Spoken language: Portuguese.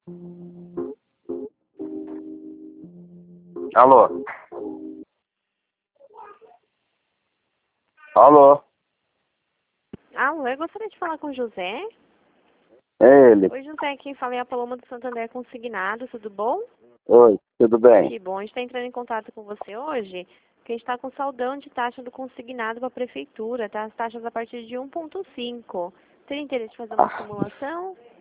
Alô? Alô? Alô, eu gostaria de falar com o José. É ele. Oi, José, quem fala é a Paloma do Santander Consignado, tudo bom? Oi, tudo bem? Que bom, a gente está entrando em contato com você hoje, porque a gente está com saldão de taxa do consignado para a prefeitura, tá? As taxas a partir de 1,5. Teria interesse de fazer uma Ah, simulação?